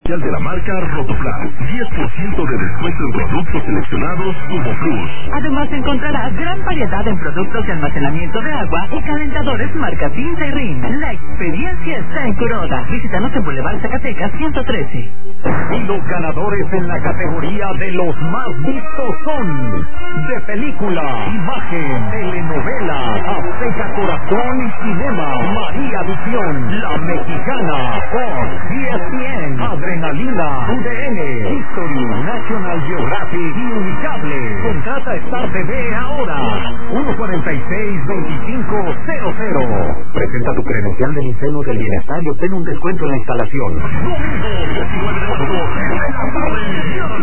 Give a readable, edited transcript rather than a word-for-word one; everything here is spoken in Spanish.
De la marca Rotoplas, 10% de descuento en productos seleccionados Turbo Plus. Además encontrarás gran variedad en productos de almacenamiento de agua y calentadores marca Tinta y Rin. La experiencia está en Kuroda. Visítanos en Boulevard Zacatecas 113. Y los ganadores en la categoría de los más vistos son de película, imagen, telenovela, Azteca Corazón y Cinema, María Visión, La Mexicana, Fox, ESPN, Adrenalina, UDN, History, National Geographic y Unicable. Contrata Star TV ahora. 146-2500. Presenta tu credencial del Incendio del Bienestar y obtén un descuento en la instalación. Domingo 19 de agosto,